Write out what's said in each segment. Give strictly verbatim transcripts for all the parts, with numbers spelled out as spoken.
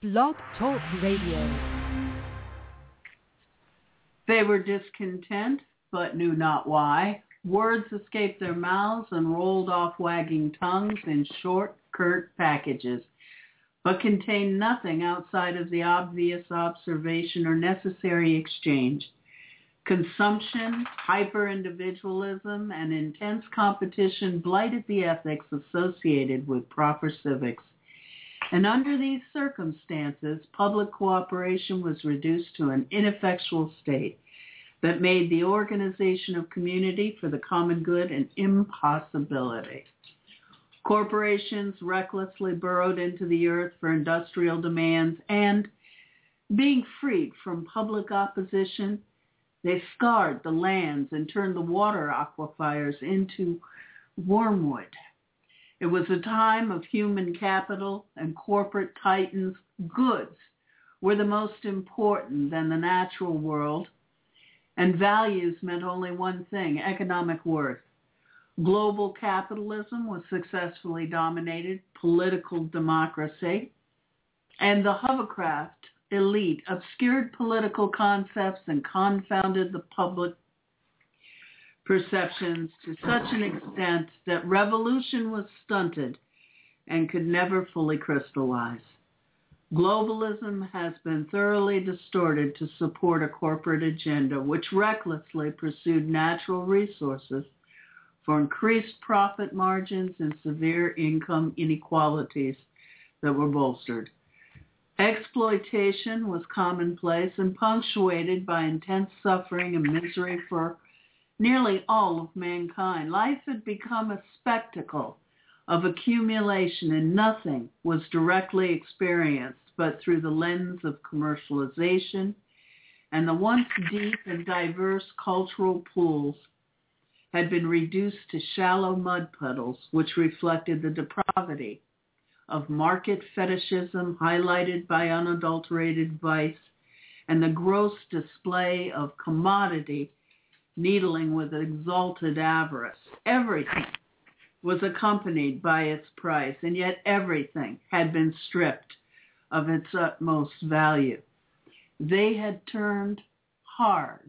Blog Talk Radio. They were discontent, but knew not why. Words escaped their mouths and rolled off wagging tongues in short, curt packages, but contained nothing outside of the obvious observation or necessary exchange. Consumption, hyper-individualism, and intense competition blighted the ethics associated with proper civics. And under these circumstances, public cooperation was reduced to an ineffectual state that made the organization of community for the common good an impossibility. Corporations recklessly burrowed into the earth for industrial demands, and, being freed from public opposition, they scarred the lands and turned the water aquifers into wormwood. It was a time of human capital and corporate titans. Goods were the most important than the natural world, and values meant only one thing, economic worth. Global capitalism was successfully dominated, political democracy, and the hovercraft elite obscured political concepts and confounded the public perceptions to such an extent that revolution was stunted and could never fully crystallize. Globalism has been thoroughly distorted to support a corporate agenda which recklessly pursued natural resources for increased profit margins and severe income inequalities that were bolstered. Exploitation was commonplace and punctuated by intense suffering and misery for nearly all of mankind. Life had become a spectacle of accumulation, and nothing was directly experienced but through the lens of commercialization, and the once deep and diverse cultural pools had been reduced to shallow mud puddles, which reflected the depravity of market fetishism highlighted by unadulterated vice and the gross display of commodity needling with exalted avarice. Everything was accompanied by its price, and yet everything had been stripped of its utmost value. They had turned hard.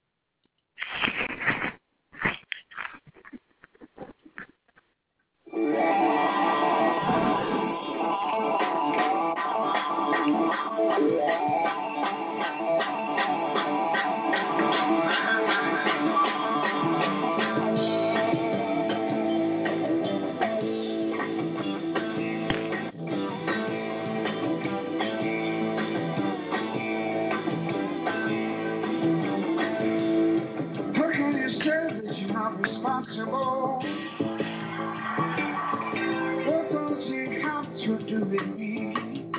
Responsible. What does it have to do with me?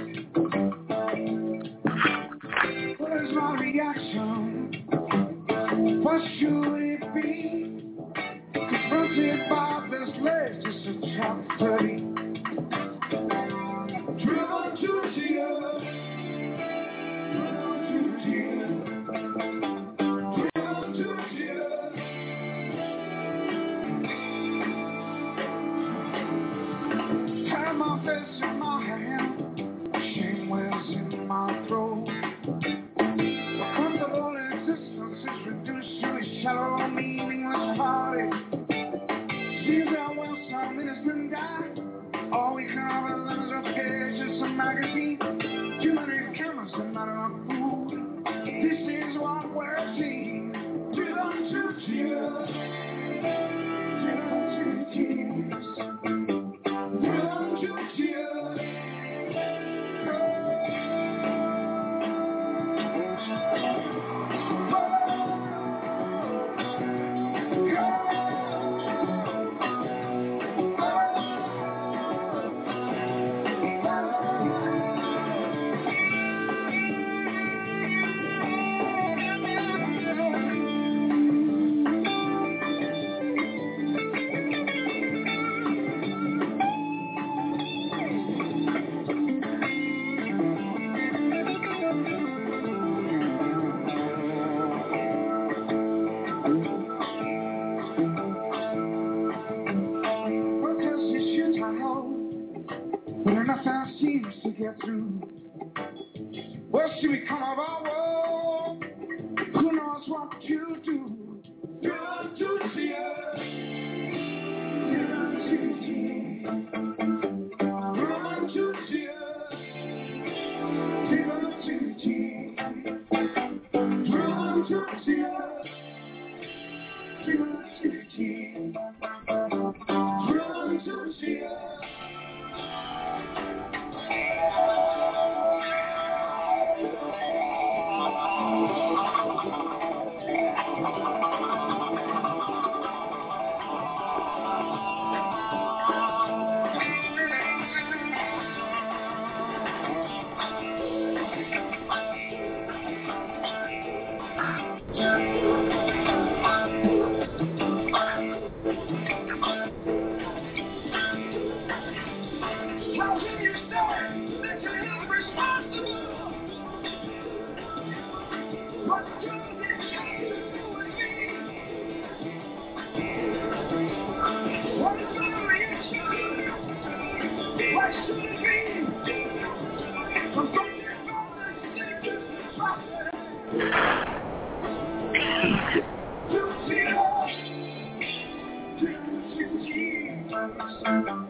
What is my reaction? What should it be? Confronted by this latest atrocity, driven to tears, driven to tears, driven to tears. My face in my hand, shame wears in my throat. A comfortable existence is reduced to a shallow, meaningless party. Seems that when some innocent die, all we have is lemons of pages, some magazine, too many cameras, and not enough food. This is what we're seeing. Driven to tears, driven to tears. Nothing seems to get through. Well, she become of our world. Who knows what to do? Run to tears. Run to tears. Run to tears. Run to tears. Run to tears. Run to tears. Run to tears. How can you say that you're not responsible? What good did you and me? What is our reaction? Why should it be? I'm going to go and see this process. To see us. To see us.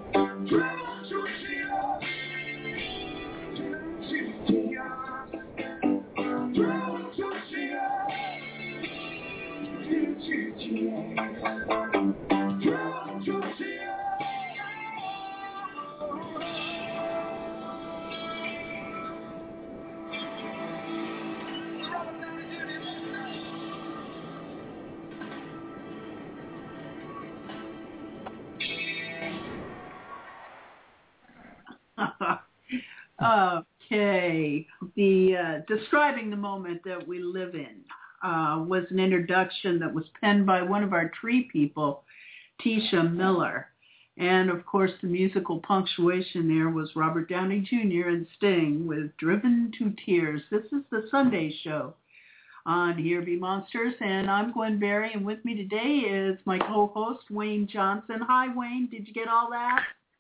Okay, the uh, describing the moment that we live in uh, was an introduction that was penned by one of our tree people, Tisha Miller. And, of course, the musical punctuation there was Robert Downey Junior and Sting with Driven to Tears. This is the Sunday show on Here Be Monsters, and I'm Gwen Berry, and with me today is my co-host, Wayne Johnson. Hi, Wayne. Did you get all that?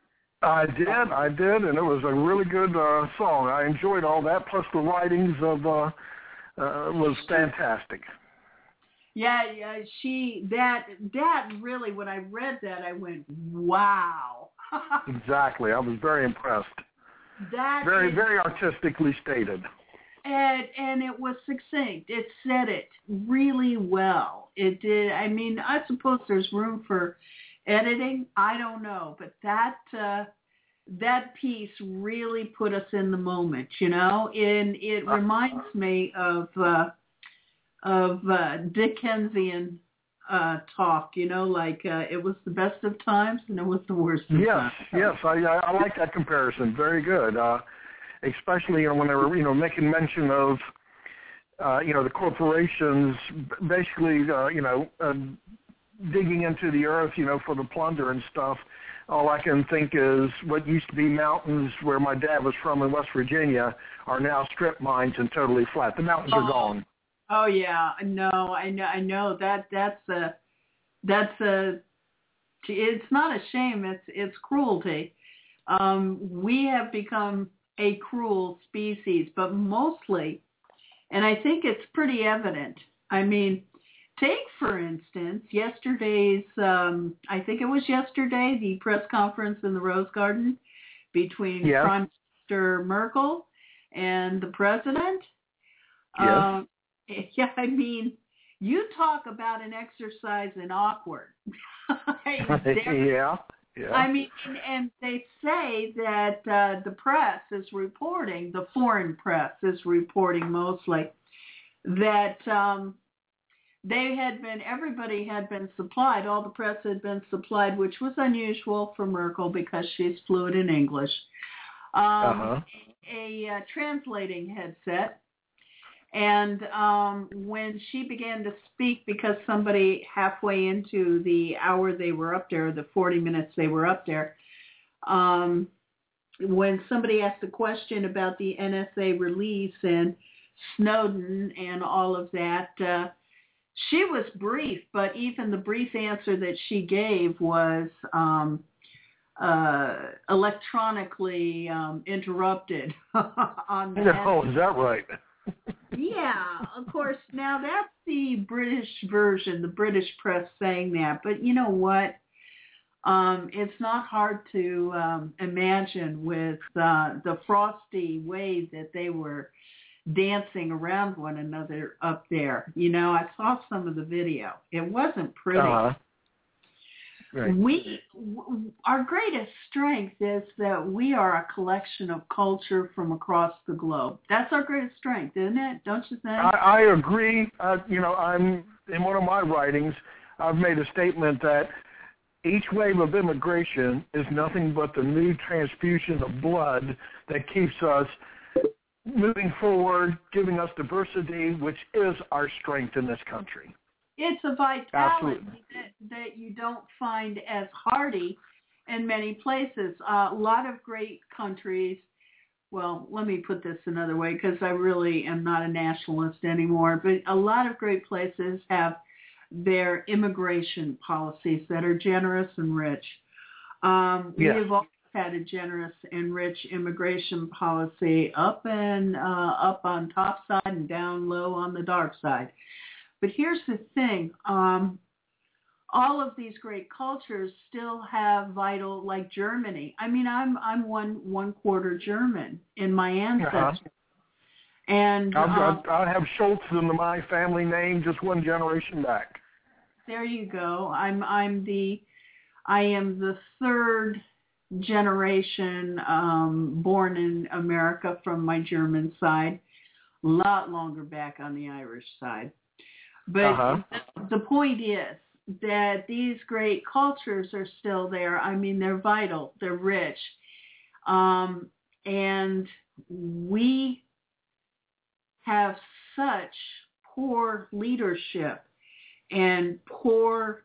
I did, I did, and it was a really good uh, song. I enjoyed all that, plus the writings of uh, uh, was fantastic. Yeah, yeah, she that that really, when I read that, I went, wow. Exactly, I was very impressed. That very, is, very artistically stated. And and it was succinct. It said it really well. It did. I mean, I suppose there's room for editing. I don't know, but that uh, that piece really put us in the moment, you know. And it reminds me of uh, of uh, Dickensian uh, talk, you know, like uh, it was the best of times and it was the worst of yes, times. Yes, yes, I, I like that comparison. Very good, uh, especially you know when they were you know making mention of uh, you know the corporations basically uh, you know. Uh, digging into the earth, you know, for the plunder and stuff. All I can think is what used to be mountains where my dad was from in West Virginia are now strip mines and totally flat. The mountains oh, are gone. Oh yeah, no, I know, I know that that's a, that's a, it's not a shame. It's it's cruelty. Um, we have become a cruel species, but mostly, and I think it's pretty evident. I mean. Take, for instance, yesterday's, um, I think it was yesterday, the press conference in the Rose Garden between yeah. Prime Minister Merkel and the president. Yes. Um, yeah, I mean, you talk about an exercise in awkward. yeah, yeah. I mean, and, and they say that uh, the press is reporting, the foreign press is reporting mostly, that... Um, They had been, everybody had been supplied, all the press had been supplied, which was unusual for Merkel because she's fluent in English, um, uh-huh. a, a uh, translating headset. And um, when she began to speak, because somebody halfway into the hour they were up there, the forty minutes they were up there, um, when somebody asked a question about the N S A release and Snowden and all of that, uh, she was brief, but even the brief answer that she gave was um, uh, electronically um, interrupted on the Oh, is that right? Yeah, of course. Now that's the British version, the British press saying that. But you know what? Um, it's not hard to um, imagine with uh, the frosty way that they were dancing around one another up there. You know, I saw some of the video. It wasn't pretty. Uh-huh. Right. We, w- our greatest strength is that we are a collection of culture from across the globe. That's our greatest strength, isn't it? Don't you think? I, I agree. Uh, you know, I'm in one of my writings, I've made a statement that each wave of immigration is nothing but the new transfusion of blood that keeps us moving forward, giving us diversity, which is our strength in this country. It's a vitality Absolutely. that, that you don't find as hardy in many places. Uh, a lot of great countries, well, let me put this another way because I really am not a nationalist anymore, but a lot of great places have their immigration policies that are generous and rich. Um, Yes. We've always had a generous and rich immigration policy up and uh, up on top side and down low on the dark side. But here's the thing, um, all of these great cultures still have vital, like Germany. I mean, I'm I'm one one quarter German in my ancestry, Uh-huh. and I've um, got, I have Schultz in my family name, just one generation back. there you go. I'm I'm the I am the third generation um, born in America from my German side. A lot longer back on the Irish side. But Uh-huh. the point is that these great cultures are still there. I mean, they're vital. They're rich. Um, and we have such poor leadership and poor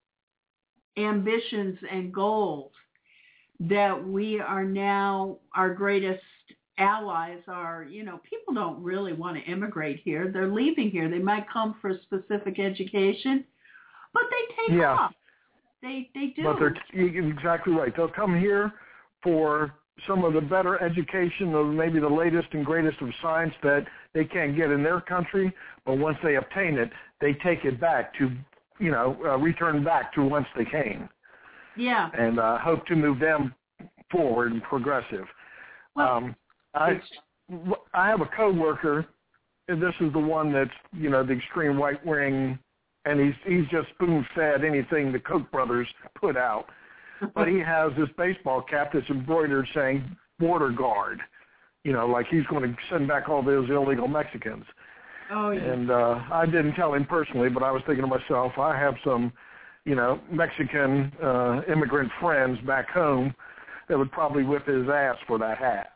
ambitions and goals that we are now, our greatest allies are, you know, people don't really want to immigrate here. They're leaving here. They might come for specific education, but they take Yeah. off. They they do. But they're you're exactly right. They'll come here for some of the better education of maybe the latest and greatest of science that they can't get in their country. But once they obtain it, they take it back to, you know, uh, return back to whence they came. Yeah. And uh, hope to move them forward and progressive. Well, um, I I have a coworker, and this is the one that's, you know, the extreme right wing, and he's he's just spoon fed anything the Koch brothers put out. But he has this baseball cap that's embroidered saying border guard, you know, like he's going to send back all those illegal Mexicans. Oh yeah. And uh, I didn't tell him personally, but I was thinking to myself, I have some, you know, Mexican uh, immigrant friends back home that would probably whip his ass for that hat.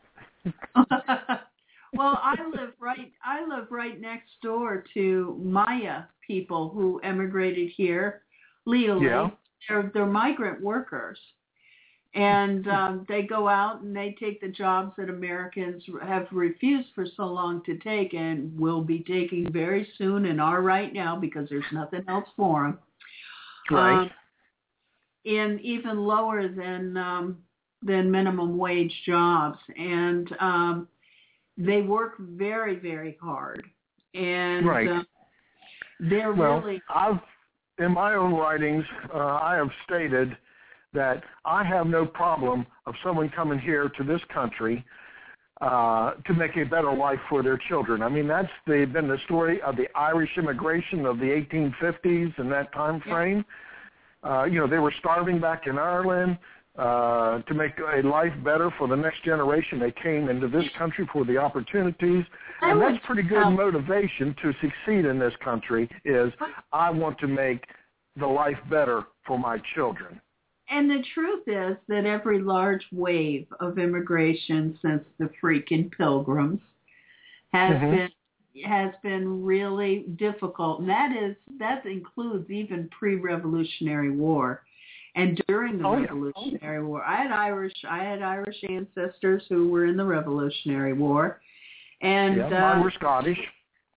Well, I live right. I live right next door to Maya people who emigrated here legally. Yeah. They're they're migrant workers, and um, they go out and they take the jobs that Americans have refused for so long to take, and will be taking very soon and are right now because there's nothing else for them. Right. Um, in even lower than um, than minimum wage jobs, and um, they work very, very hard, and Right. uh, they're Well, really. I've, in my own writings, uh, I have stated that I have no problem of someone coming here to this country uh, to make a better life for their children. I mean, that's the, been the story of the Irish immigration of the eighteen fifties and that time frame. Yeah. Uh, you know, they were starving back in Ireland. Uh, to make a life better for the next generation, they came into this country for the opportunities, and that's pretty good motivation to succeed in this country is I want to make the life better for my children. And the truth is that every large wave of immigration since the freaking Pilgrims has mm-hmm. been has been really difficult, and that is that includes even pre-Revolutionary War. And during the oh, Revolutionary yeah. War, I had Irish, I had Irish ancestors who were in the Revolutionary War, and yeah, uh, mine were Scottish.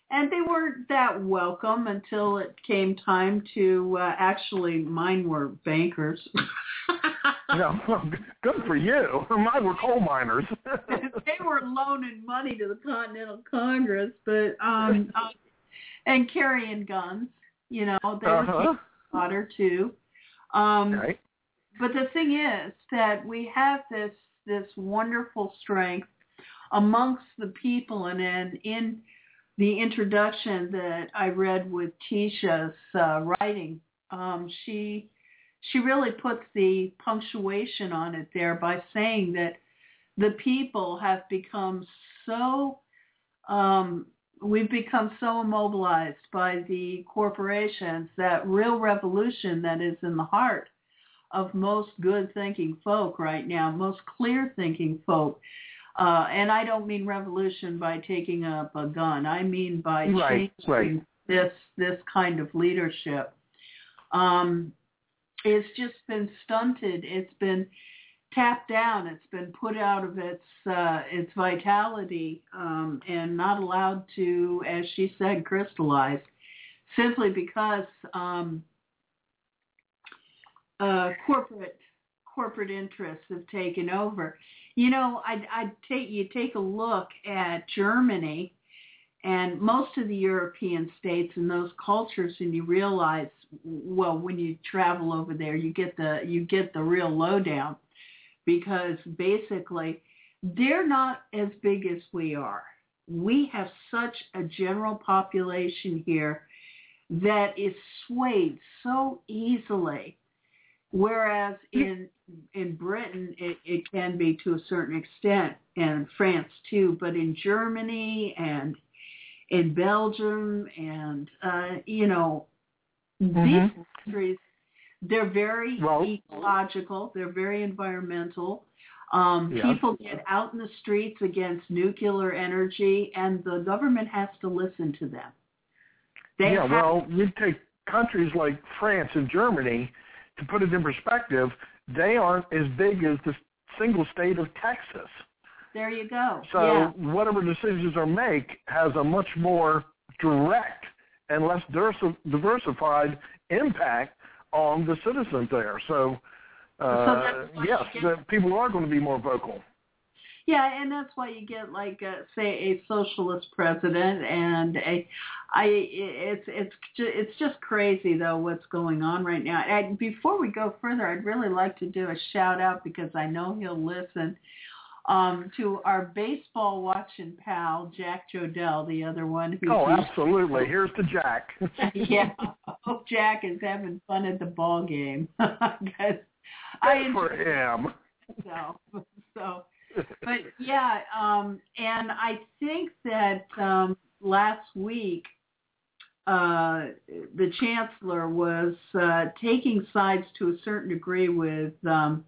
and they weren't that welcome until it came time to uh, actually, mine were bankers. Yeah, well, good for you. Mine were coal miners. They were loaning money to the Continental Congress, but um, uh, and carrying guns. You know, they were uh-huh. keeping water too. Um, right. But the thing is that we have this this wonderful strength amongst the people, and then in the introduction that I read with Tisha's uh, writing, um, she she really puts the punctuation on it there by saying that the people have become so um, we've become so immobilized by the corporations that real revolution that is in the heart of most good-thinking folk right now, most clear-thinking folk. Uh, and I don't mean revolution by taking up a gun. I mean by right, changing right. this this kind of leadership. Um, it's just been stunted. It's been tapped down. It's been put out of its uh, its vitality um, and not allowed to, as she said, crystallize, simply because um, uh, corporate corporate interests have taken over. You know, I I take you take a look at Germany and most of the European states and those cultures, and you realize, well, when you travel over there, you get the you get the real lowdown, because basically they're not as big as we are. We have such a general population here that is swayed so easily, whereas in in Britain it, it can be to a certain extent, and France too, but in Germany and in Belgium and, uh, you know, mm-hmm. these countries, they're very well, ecological, they're very environmental. Um, yes. People get out in the streets against nuclear energy, and the government has to listen to them. They yeah, have, well, you take countries like France and Germany, to put it in perspective, they aren't as big as the single state of Texas. There you go. So yeah. whatever decisions are made has a much more direct and less diversified impact on the citizens there. So, uh, so yes, the people are going to be more vocal. Yeah, and that's why you get, like, a, say, a socialist president, and a, I, it's it's it's just crazy though what's going on right now. And before we go further, I'd really like to do a shout out, because I know he'll listen. Um, to our baseball watching pal, Jack Jodell, the other one. Who's oh, absolutely. Here's to Jack. Yeah. I hope Jack is having fun at the ball game. Good I for him. So, so, but yeah, um, and I think that um, last week uh, the chancellor was uh, taking sides to a certain degree with um,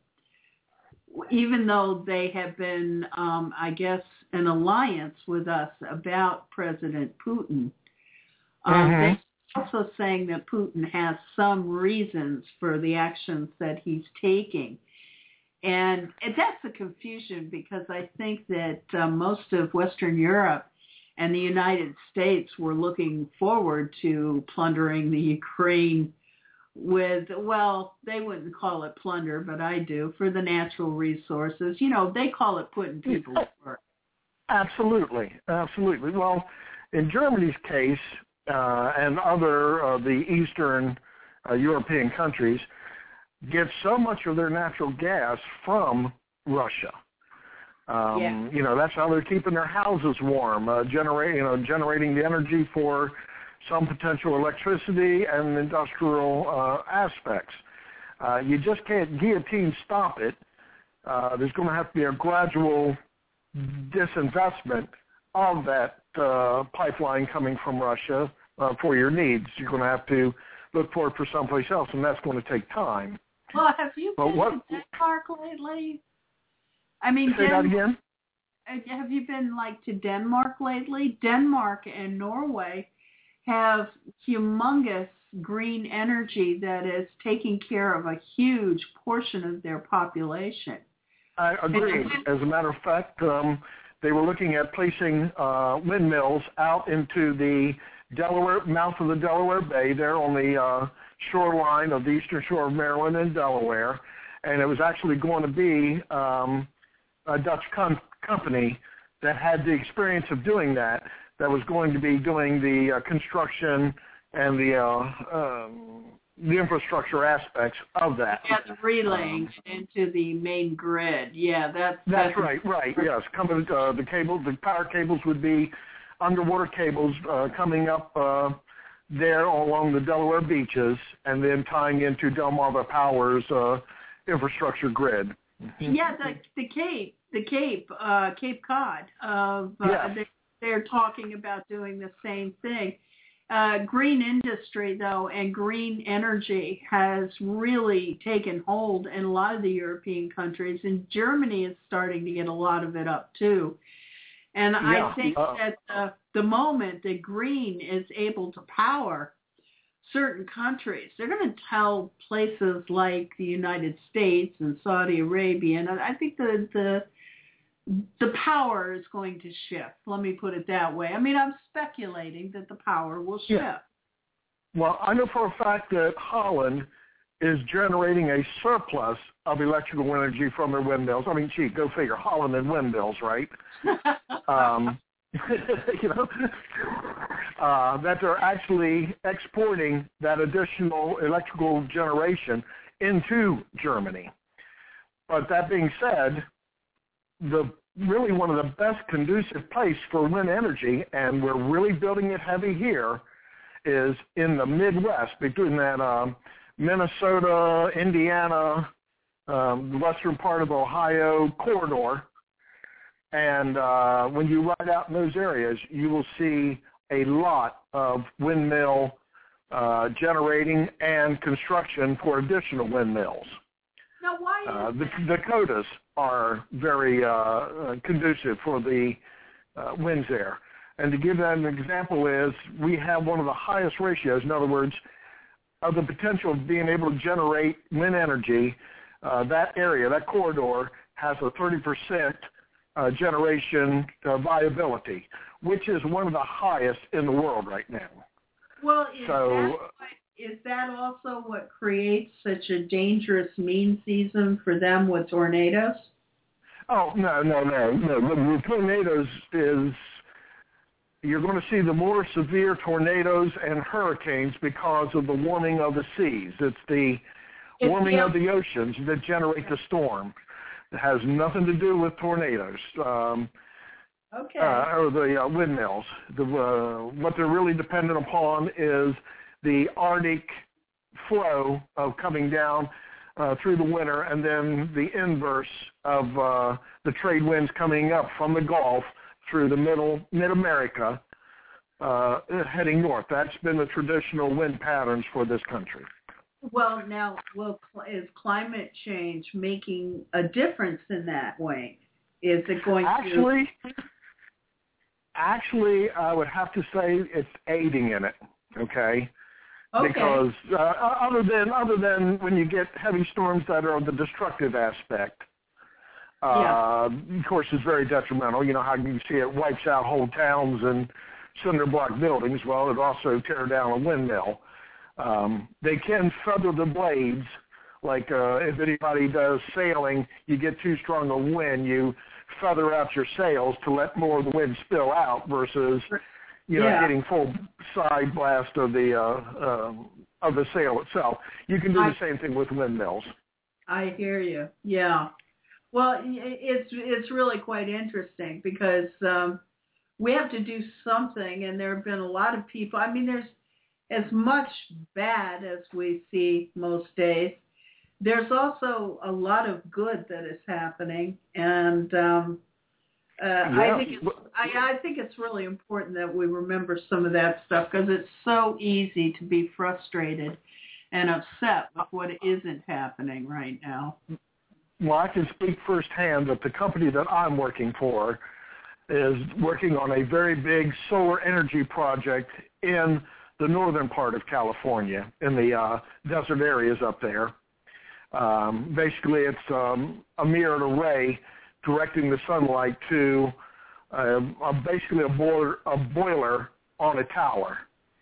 even though they have been, um, I guess, an alliance with us about President Putin. Um, mm-hmm. They're also saying that Putin has some reasons for the actions that he's taking. And, and that's the confusion, because I think that uh, most of Western Europe and the United States were looking forward to plundering the Ukraine with, well, they wouldn't call it plunder, but I do, for the natural resources. You know, they call it putting people to work. Absolutely, absolutely. Well, in Germany's case, uh, and other of uh, the Eastern uh, European countries get so much of their natural gas from Russia. Um, yeah. You know, that's how they're keeping their houses warm, uh, generate, you know, generating the energy for some potential electricity and industrial uh, aspects. Uh, you just can't guillotine stop it. Uh, there's going to have to be a gradual disinvestment of that uh, pipeline coming from Russia uh, for your needs. You're going to have to look for it for someplace else, and that's going to take time. Well, have you but been what, to Denmark lately? I mean, say Den- that again? Have you been, like, to Denmark lately? Denmark and Norway have humongous green energy that is taking care of a huge portion of their population. I agree. As a matter of fact, um, they were looking at placing uh, windmills out into the Delaware mouth of the Delaware Bay, there on the uh, shoreline of the eastern shore of Maryland and Delaware, and it was actually going to be um, a Dutch com- company that had the experience of doing that, that was going to be doing the uh, construction and the uh, um, the infrastructure aspects of that. Yeah, the relaying um, into the main grid. Yeah, that's that's, that's right. Right. Yes, coming uh, the cables, the power cables would be underwater cables uh, coming up uh, there along the Delaware beaches, and then tying into Delmarva Power's uh, infrastructure grid. Yeah, the the Cape, the Cape, uh, Cape Cod. Of uh, yes. they, they're talking about doing the same thing. Uh, green industry, though, and green energy has really taken hold in a lot of the European countries, and Germany is starting to get a lot of it up, too. And yeah. I think uh, that uh, the moment that green is able to power certain countries, they're going to tell places like the United States and Saudi Arabia, and I think the the the power is going to shift. Let me put it that way. I mean, I'm speculating that the power will shift. Yeah. Well, I know for a fact that Holland is generating a surplus of electrical energy from their windmills. I mean, gee, go figure, Holland and windmills, right? um, you know, uh, that they're actually exporting that additional electrical generation into Germany. But that being said, the really one of the best conducive place for wind energy, and we're really building it heavy here, is in the Midwest, between that um, Minnesota, Indiana, um, the western part of Ohio corridor. And uh, when you ride out in those areas, you will see a lot of windmill uh, generating and construction for additional windmills. Now, why is uh, the the Dakotas are very uh, conducive for the uh, winds there. And to give that an example is we have one of the highest ratios, in other words, of the potential of being able to generate wind energy. Uh, that area, that corridor, has a thirty percent uh, generation uh, viability, which is one of the highest in the world right now. Well, is, so, that, what, is that also what creates such a dangerous mean season for them with tornadoes? Oh, no, no, no, no. The, the tornadoes is, you're going to see the more severe tornadoes and hurricanes because of the warming of the seas. It's the it's warming the, of the oceans that generate the storm. It has nothing to do with tornadoes. Um, okay. Uh, or the uh, windmills. The, uh, what they're really dependent upon is the Arctic flow of coming down uh, through the winter, and then the inverse of uh, the trade winds coming up from the Gulf through the middle mid-America, uh, heading north. That's been the traditional wind patterns for this country. Well, now, will, is climate change making a difference in that way? Is it going actually, to... Actually, I would have to say it's aiding in it, okay? Okay. Because uh, other than other than when you get heavy storms that are of the destructive aspect, uh, yeah. of course, it's very detrimental. You know how you see it wipes out whole towns and cinder block buildings. Well, it also tear down a windmill. Um, they can feather the blades, like uh, if anybody does sailing, you get too strong a wind, you feather out your sails to let more of the wind spill out versus, you know, yeah. getting full side blast of the uh, um, of the sail itself. You can do I, the same thing with windmills. I hear you. Yeah. Well, it's it's really quite interesting because um, we have to do something, and there have been a lot of people. I mean, there's as much bad as we see most days. There's also a lot of good that is happening, and um, uh, yeah. I think it's, I, I think it's really important that we remember some of that stuff because it's so easy to be frustrated and upset with what isn't happening right now. Well, I can speak firsthand that the company that I'm working for is working on a very big solar energy project in the northern part of California, in the uh, desert areas up there. Um, basically, it's um, a mirrored array directing the sunlight to uh, a, basically a boiler, a boiler on a tower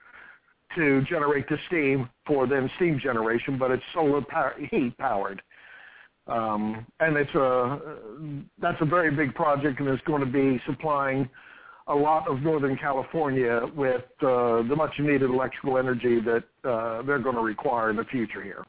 to generate the steam for then steam generation, but it's solar power, heat powered. Um, and it's a, that's a very big project, and it's going to be supplying a lot of Northern California with uh, the much needed electrical energy that uh, they're going to require in the future here.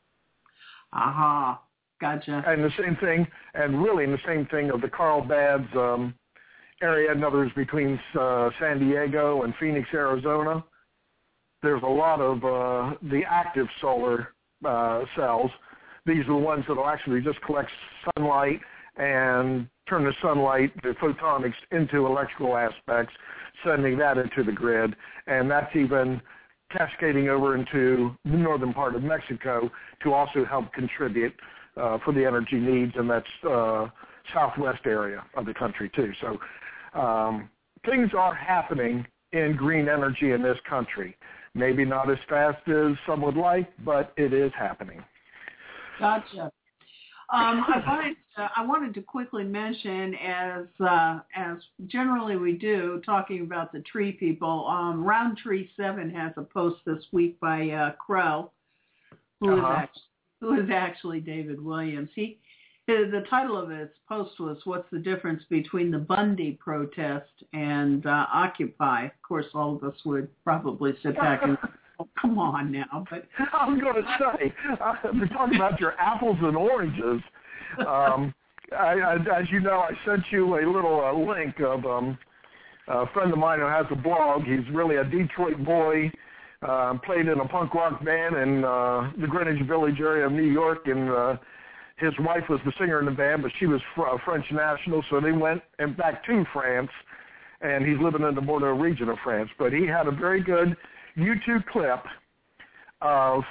Aha, uh-huh. Gotcha. And the same thing, and really the same thing of the Carlsbad um, area, in other words, between uh, San Diego and Phoenix, Arizona. There's a lot of uh, the active solar uh, cells. These are the ones that will actually just collect sunlight and turn the sunlight, the photonics, into electrical aspects, sending that into the grid. And that's even cascading over into the northern part of Mexico to also help contribute uh, for the energy needs in that uh, southwest area of the country, too. So um, things are happening in green energy in this country. Maybe not as fast as some would like, but it is happening. Gotcha. Um, I wanted to, I wanted to quickly mention, as uh, as generally we do, talking about the tree people. Um, Roundtree Seven has a post this week by uh, Crow, who uh-huh. is actually, who is actually David Williams. He the title of his post was "What's the difference between the Bundy protest and uh, Occupy?" Of course, all of us would probably sit back and. Oh, come on now. But I was going to say, uh, we're talking about your apples and oranges. Um, I, I, as you know, I sent you a little uh, link of um, a friend of mine who has a blog. He's really a Detroit boy, uh, played in a punk rock band in uh, the Greenwich Village area of New York, and uh, his wife was the singer in the band, but she was fr- a French national, so they went and back to France, and he's living in the Bordeaux region of France. But he had a very good YouTube clip of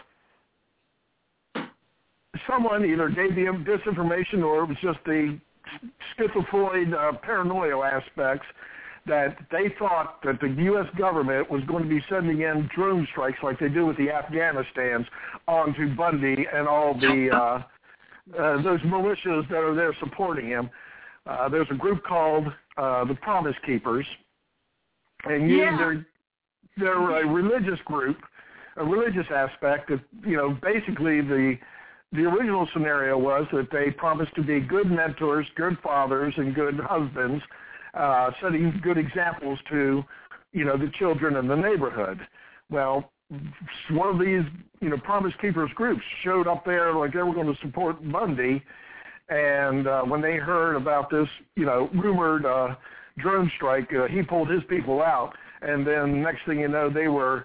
someone either gave him disinformation or it was just the schizoid uh, paranoia aspects that they thought that the U S government was going to be sending in drone strikes like they do with the Afghanistans onto Bundy and all the uh, uh, those militias that are there supporting him. Uh, there's a group called uh, the Promise Keepers, and you, yeah. they're They're a religious group, a religious aspect of, you know, basically the the original scenario was that they promised to be good mentors, good fathers, and good husbands, uh, setting good examples to, you know, the children in the neighborhood. Well, one of these, you know, Promise Keepers groups showed up there like they were going to support Bundy, and uh, when they heard about this, you know, rumored uh, drone strike, uh, he pulled his people out. And then next thing you know, they were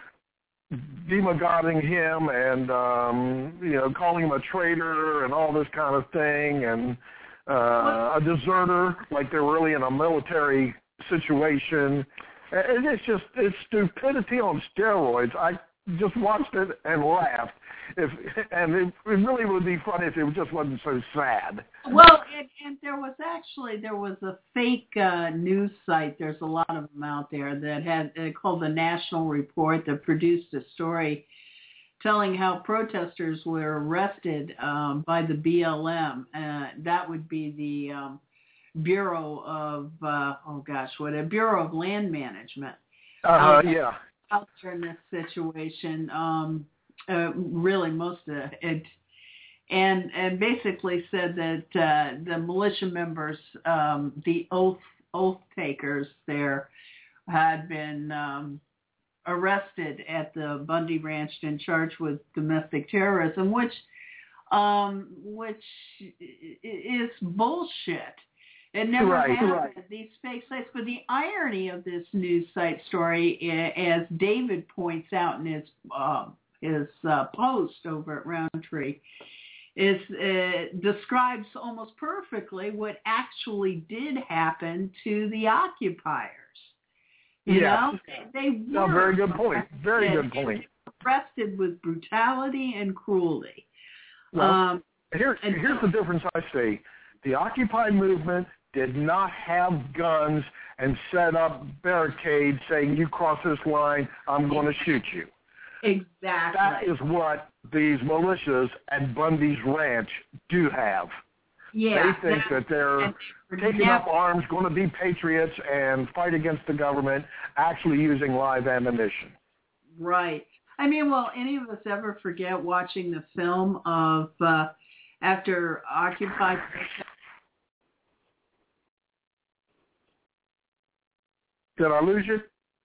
demagoguing him and, um, you know, calling him a traitor and all this kind of thing, and uh, a deserter, like they're really in a military situation. And it's just, it's stupidity on steroids. I just watched it and laughed. If and it, it really would be funny if it just wasn't so sad. Well, and, and there was actually there was a fake uh, news site. There's a lot of them out there that had uh, called the National Report that produced a story telling how protesters were arrested um, by the B L M. Uh, that would be the um, Bureau of uh, oh gosh, what a Bureau of Land Management. Uh, um, yeah. Out there in this situation. Um, Uh, really, most of it, and and basically said that uh, the militia members, um, the oath oath takers there, had been um, arrested at the Bundy Ranch and charged with domestic terrorism, which um, which is bullshit. It never right, happened. Right. These fake sites. But the irony of this news site story, as David points out in his uh, his uh, post over at Roundtree, is uh, describes almost perfectly what actually did happen to the occupiers. You yes. know, they, they no, were very good point. Very good point. Arrested with brutality and cruelty. Well, um, here, and, here's the difference I see. The Occupy movement did not have guns and set up barricades saying, you cross this line, I'm going to shoot you. Exactly. That is what these militias at Bundy's Ranch do have. Yeah, they think that they're taking never, up arms, going to be patriots, and fight against the government, actually using live ammunition. Right. I mean, will any of us ever forget watching the film of uh, after Occupy? Did I lose you?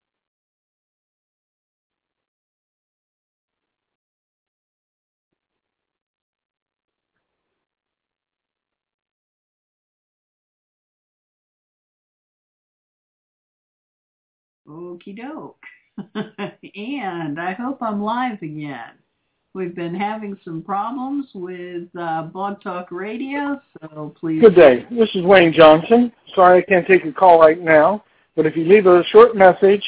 Okie doke. And I hope I'm live again. We've been having some problems with uh, Blog Talk Radio, so please... Good day. This is Wayne Johnson. Sorry I can't take your call right now, but if you leave a short message...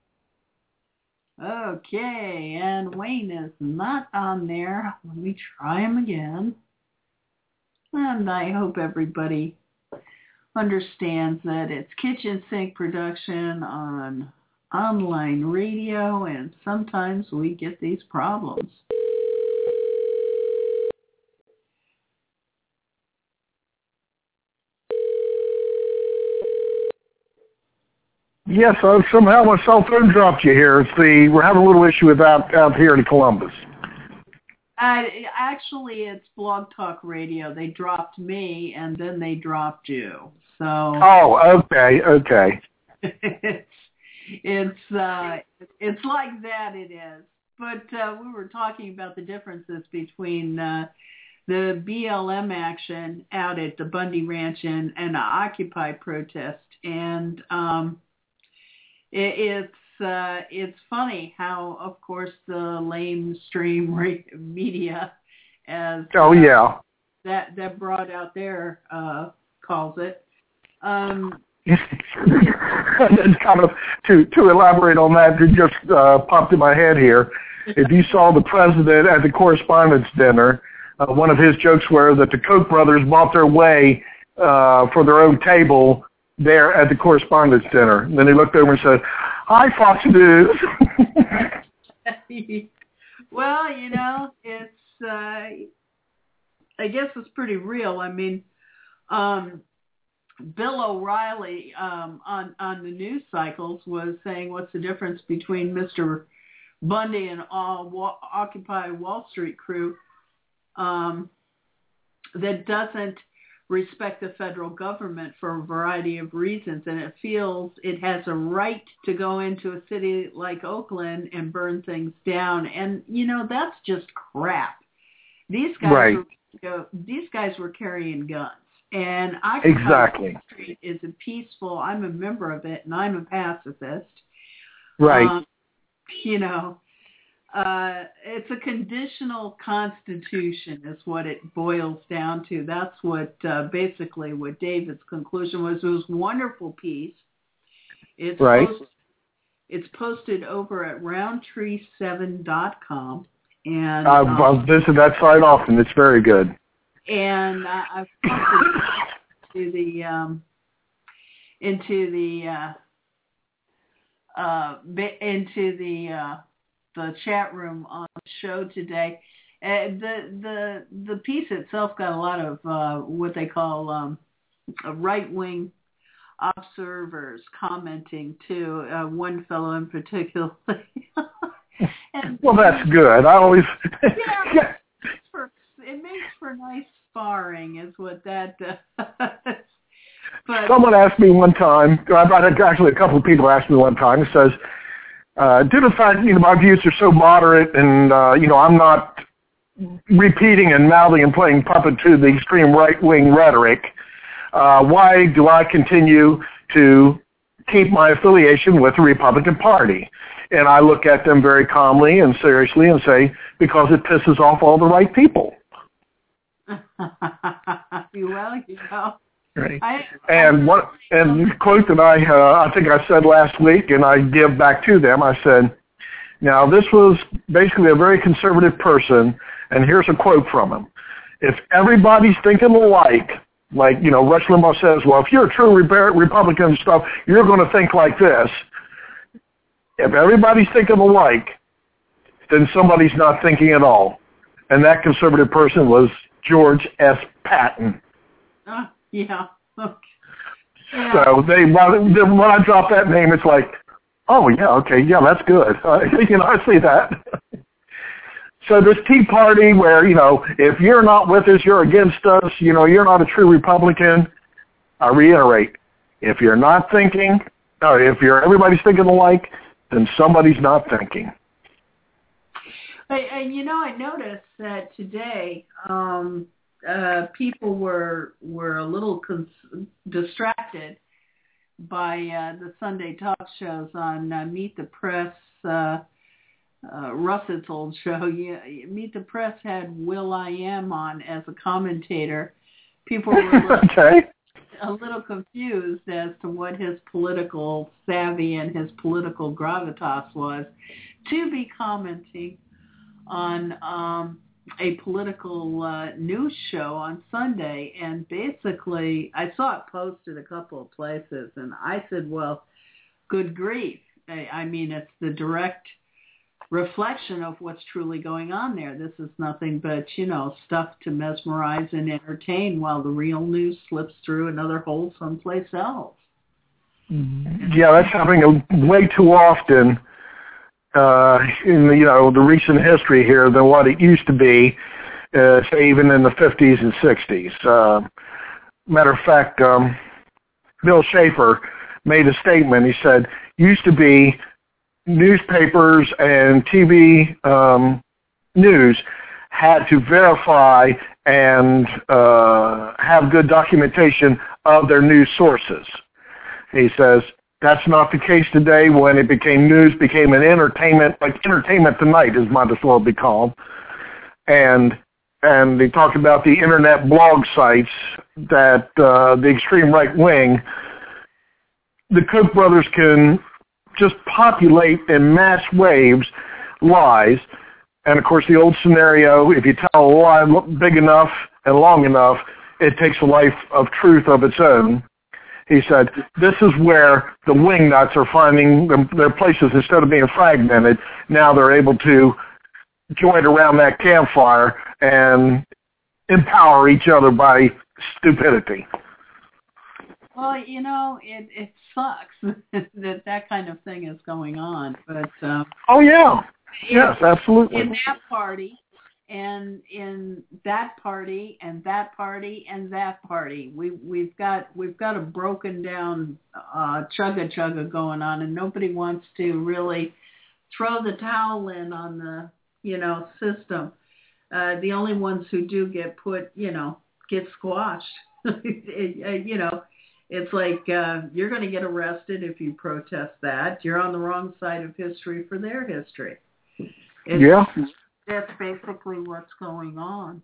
Okay, and Wayne is not on there. Let me try him again. And I hope everybody understands that it's Kitchen Sink production on online radio, and sometimes we get these problems. Yes, uh, somehow my cell phone dropped you here. It's the we're having a little issue with that out here in Columbus. Uh, actually, it's Blog Talk Radio. They dropped me, and then they dropped you. So. Oh, okay, okay. it's it's uh, it's like that. It is. But uh, we were talking about the differences between uh, the B L M action out at the Bundy Ranch and, and the Occupy protest, and um, it, it's uh, it's funny how, of course, the lamestream media, as oh yeah, uh, that that brought out there uh, calls it. Um, and kind of to to elaborate on that, it just uh, popped in my head here. If you saw the president at the correspondence dinner, uh, one of his jokes were that the Koch brothers bought their way uh, for their own table there at the correspondence dinner. And then he looked over and said, "Hi, Fox News." Well, you know, it's uh, I guess it's pretty real. I mean, um, Bill O'Reilly um, on on the news cycles was saying, "What's the difference between Mister Bundy and all wa- Occupy Wall Street crew um, that doesn't respect the federal government for a variety of reasons, and it feels it has a right to go into a city like Oakland and burn things down." And you know, that's just crap. These guys right. were, you know, these guys were carrying guns. And Occupy exactly. Wall Street is a peaceful, I'm a member of it, and I'm a pacifist. Right. Um, you know, uh, it's a conditional constitution is what it boils down to. That's what uh, basically what David's conclusion was. It was a wonderful piece. It's right. Posted, it's posted over at roundtree seven dot com. And I've, um, I've visited that site often. It's very good. And uh, I've posted into the um, into the uh, uh, into the uh, the chat room on the show today. Uh, the the the piece itself got a lot of uh, what they call um, right wing observers commenting too. Uh, one fellow in particular. And, well, that's good. I always yeah, for, it makes for nice sparring, is what that does. But someone asked me one time. Actually, a couple of people asked me one time. It says, uh, "Due to the fact you know my views are so moderate, and uh, you know I'm not repeating and mouthing and playing puppet to the extreme right wing rhetoric, uh, why do I continue to keep my affiliation with the Republican Party?" And I look at them very calmly and seriously and say, because it pisses off all the right people. well, you know. Right. I, and I, what and the quote that I uh, I think I said last week, and I give back to them. I said, now this was basically a very conservative person, and here's a quote from him: "If everybody's thinking alike, like you know Rush Limbaugh says, well, if you're a true Republican and stuff, you're going to think like this. If everybody's thinking alike, then somebody's not thinking at all." And that conservative person was George S. Patton. Uh, yeah. Okay. Yeah. So they when I drop that name, it's like, oh yeah, okay, yeah, that's good. Uh, you know, I see that. So this Tea Party, where you know, if you're not with us, you're against us. You know, you're not a true Republican. I reiterate, if you're not thinking, or if you're everybody's thinking alike, then somebody's not thinking. And you know, I noticed that today um, uh, people were were a little cons- distracted by uh, the Sunday talk shows on uh, Meet the Press. Uh, uh, Russ's old show, yeah, Meet the Press had Will I Am on as a commentator. People were a little, okay. a little confused as to what his political savvy and his political gravitas was to be commenting on um, a political uh, news show on Sunday. And basically, I saw it posted a couple of places, and I said, well, good grief. I, I mean, it's the direct reflection of what's truly going on there. This is nothing but, you know, stuff to mesmerize and entertain while the real news slips through another hole someplace else. Yeah, that's happening way too often uh, in the, you know, the recent history here than what it used to be, uh, say even in the fifties and sixties. Uh, matter of fact, um, Bill Schaefer made a statement. He said, used to be newspapers and T V um, news had to verify and uh, have good documentation of their news sources. He says, that's not the case today. When it became news, became an entertainment, like Entertainment Tonight is might as well be called. And and they talk about the internet blog sites that uh, the extreme right wing, the Koch brothers can just populate in mass waves lies. And of course the old scenario, if you tell a lie big enough and long enough, it takes a life of truth of its own. He said, this is where the wingnuts are finding their places. Instead of being fragmented, now they're able to join around that campfire and empower each other by stupidity. Well, you know, it, it sucks that that kind of thing is going on. But uh, oh, yeah. Yes, absolutely. In that party, and in that party, and that party, and that party, we we've got we've got a broken down uh, chugga chugga going on, and nobody wants to really throw the towel in on the you know system. Uh, the only ones who do get put, you know, get squashed. it, you know, it's like uh, you're going to get arrested if you protest that. You're on the wrong side of history for their history. It's, yeah. That's basically what's going on.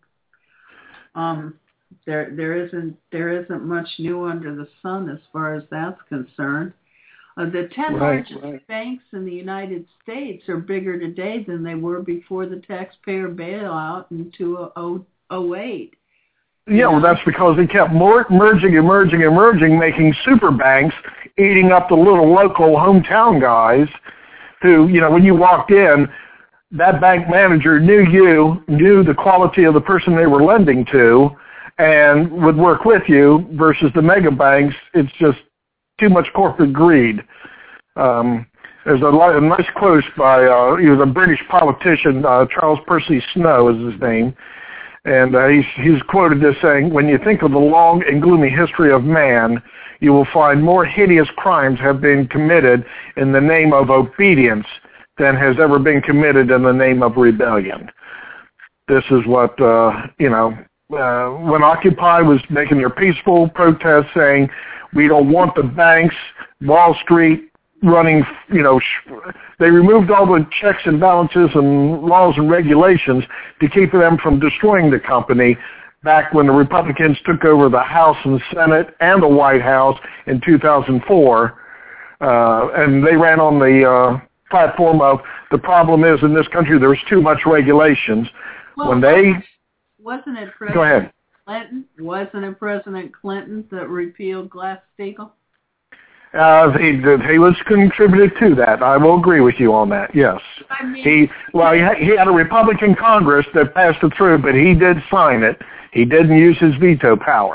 Um, there, there isn't, there isn't much new under the sun as far as that's concerned. Uh, the ten right, largest right. banks in the United States are bigger today than they were before the taxpayer bailout in two thousand eight. Yeah, well, that's because they kept more, merging and merging and merging, making super banks, eating up the little local hometown guys who, you know, when you walked in, that bank manager knew you, knew the quality of the person they were lending to, and would work with you, versus the mega banks. It's just too much corporate greed. Um, there's a, a nice quote by, uh, he was a British politician, uh, Charles Percy Snow is his name, and uh, he's, he's quoted as saying, when you think of the long and gloomy history of man, you will find more hideous crimes have been committed in the name of obedience than has ever been committed in the name of rebellion. This is what, uh, you know, uh, when Occupy was making their peaceful protest saying, we don't want the banks, Wall Street running, you know, sh- they removed all the checks and balances and laws and regulations to keep them from destroying the company back when the Republicans took over the House and Senate and the White House in two thousand four. Uh, and they ran on the uh, platform of the problem is in this country there's too much regulations. Well, when they wasn't it President go ahead. Clinton? Wasn't it President Clinton that repealed Glass-Steagall? Uh, he, he was contributed to that. I will agree with you on that. Yes, I mean, he well he had, he had a Republican Congress that passed it through, but he did sign it. He didn't use his veto power.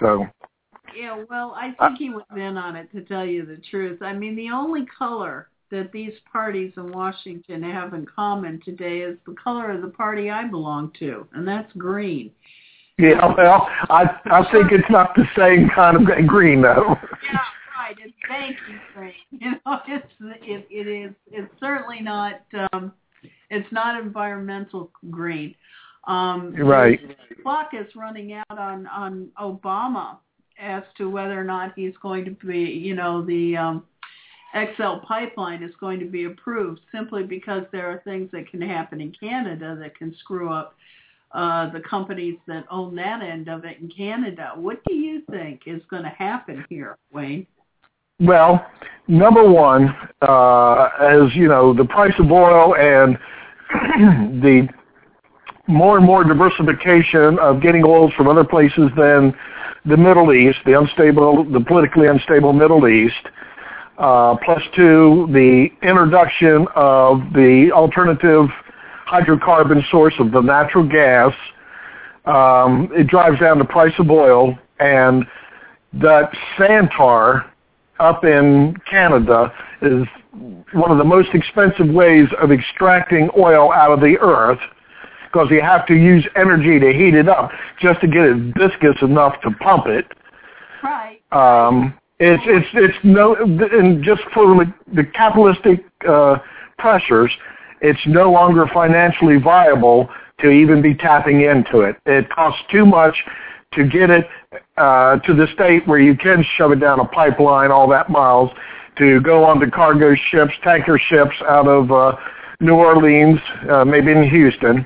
So. Yeah, well, I think he was in on it, to tell you the truth. I mean, the only color that these parties in Washington have in common today is the color of the party I belong to, and that's green. Yeah, well, I I think it's not the same kind of green, though. Yeah, right. It's banky green. You know, it's it, it is it's certainly not um, it's not environmental green. Um, right. The clock is running out on on Obama as to whether or not he's going to be, you know, the um, X L pipeline is going to be approved, simply because there are things that can happen in Canada that can screw up uh, the companies that own that end of it in Canada. What do you think is going to happen here, Wayne? Well, number one, uh, as you know, the price of oil and the more and more diversification of getting oils from other places than the Middle East, the unstable, the politically unstable Middle East, uh, plus two, the introduction of the alternative hydrocarbon source of the natural gas. Um, it drives down the price of oil, and that sand tar up in Canada is one of the most expensive ways of extracting oil out of the earth, because you have to use energy to heat it up just to get it viscous enough to pump it. Right. Um, it's it's it's no, and just for the, the capitalistic uh, pressures, it's no longer financially viable to even be tapping into it. It costs too much to get it uh, to the state where you can shove it down a pipeline all that miles to go onto cargo ships, tanker ships out of uh, New Orleans, uh, maybe in Houston.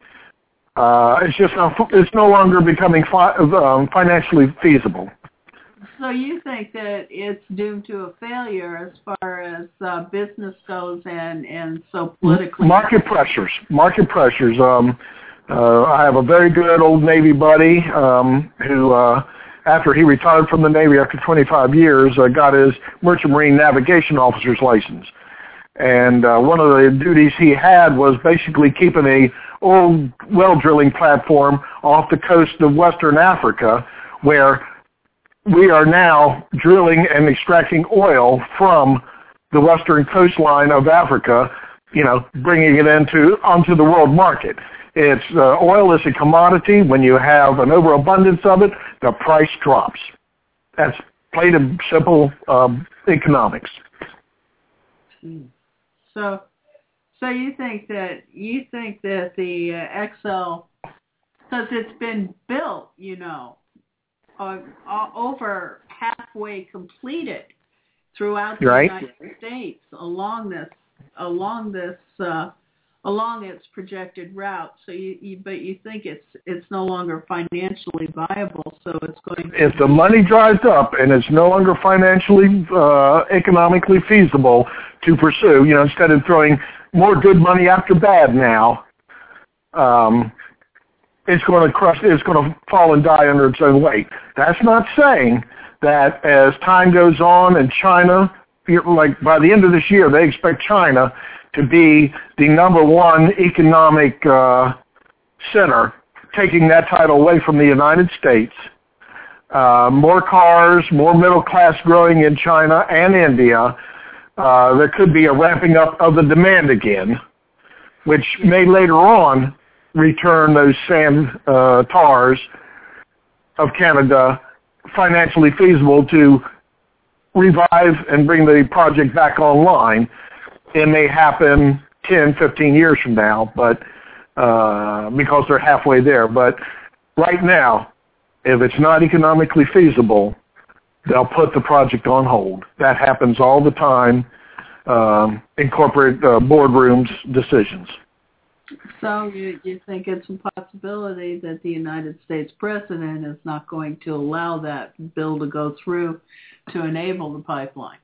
Uh, it's just not, it's no longer becoming fi- um, financially feasible. So you think that it's doomed to a failure as far as uh, business goes, and, and so politically? Market pressures. Market pressures. Um, uh, I have a very good old Navy buddy um, who, uh, after he retired from the Navy after twenty-five years, uh, got his Merchant Marine Navigation Officer's license. And uh, one of the duties he had was basically keeping a old well drilling platform off the coast of Western Africa, where we are now drilling and extracting oil from the western coastline of Africa, you know, bringing it into onto the world market. It's uh, oil is a commodity. When you have an overabundance of it, the price drops. That's plain and simple um, economics. So, so you think that you think that the uh, X L, because it's been built, you know, uh, uh, over halfway completed throughout the right. United States along this along this uh, along its projected route. So you, you but you think it's it's no longer financially viable. So it's going to if the money dries up and it's no longer financially uh, economically feasible to pursue, you know, instead of throwing more good money after bad now, um, it's going to crush. It's going to fall and die under its own weight. That's not saying that as time goes on and China, like by the end of this year, they expect China to be the number one economic uh, center, taking that title away from the United States. Uh, more cars, more middle class growing in China and India. Uh, there could be a ramping up of the demand again, which may later on return those sand uh, tars of Canada financially feasible to revive and bring the project back online. It may happen ten, fifteen years from now, but uh, because they're halfway there. But right now, if it's not economically feasible, they'll put the project on hold. That happens all the time um, in corporate uh, boardrooms decisions. So you, you think it's a possibility that the United States president is not going to allow that bill to go through to enable the pipeline?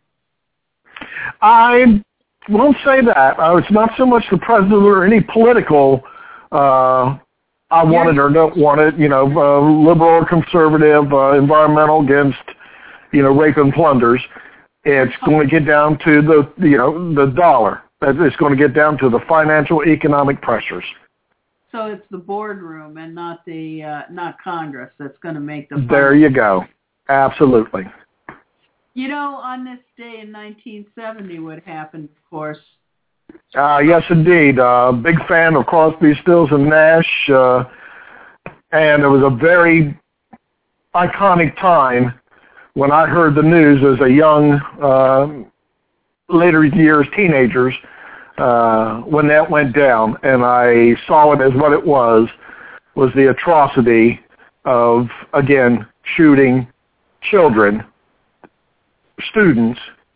I won't say that. Uh, it's not so much the president or any political uh, I want it or don't want it, you know, uh, liberal or conservative, uh, environmental against, you know, rape and plunders. It's going to get down to the, you know, the dollar. It's going to get down to the financial economic pressures. So it's the boardroom and not the uh, not Congress that's going to make the. There you go. Absolutely. You know, on this day in nineteen seventy, what happened, of course. Uh, yes, indeed. Uh, big fan of Crosby, Stills, and Nash, uh, and it was a very iconic time when I heard the news as a young, uh, later years teenagers, uh, when that went down, and I saw it as what it was, was the atrocity of, again, shooting children, students,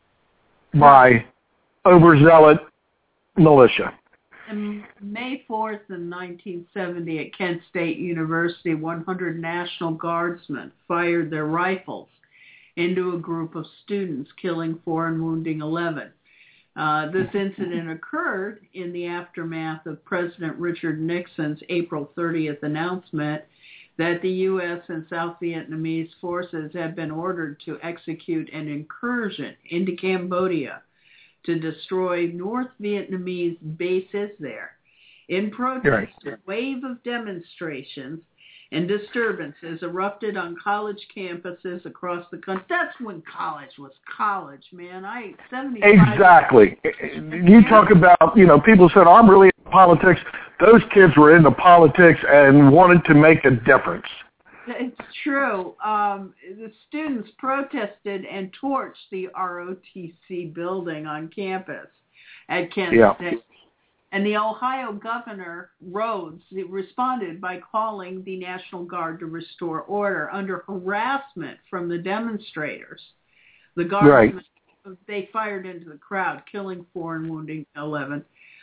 by overzealous militia. On May fourth in nineteen seventy at Kent State University, one hundred National Guardsmen fired their rifles into a group of students, killing four and wounding eleven. Uh, this incident occurred in the aftermath of President Richard Nixon's April thirtieth announcement that the U S and South Vietnamese forces had been ordered to execute an incursion into Cambodia to destroy North Vietnamese bases there. In protest, Right. a wave of demonstrations and disturbances erupted on college campuses across the country. That's when college was college, man. I seventy-five Exactly. You talk about, you know, people said, I'm really into politics. Those kids were into politics and wanted to make a difference. It's true. Um, the students protested and torched the R O T C building on campus at Kent Yeah. State. And the Ohio governor, Rhodes, responded by calling the National Guard to restore order under harassment from the demonstrators. The guardsmen, right. They fired into the crowd, killing four and wounding eleven.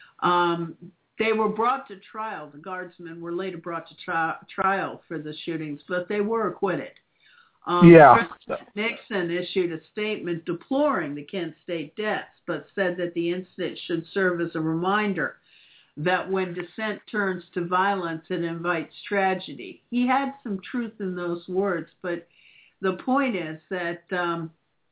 Um, they were brought to trial. The guardsmen were later brought to tri- trial for the shootings, but they were acquitted. Um, yeah. President Nixon issued a statement deploring the Kent State deaths, but said that the incident should serve as a reminder that when dissent turns to violence, it invites tragedy. He had some truth in those words, but the point is that um,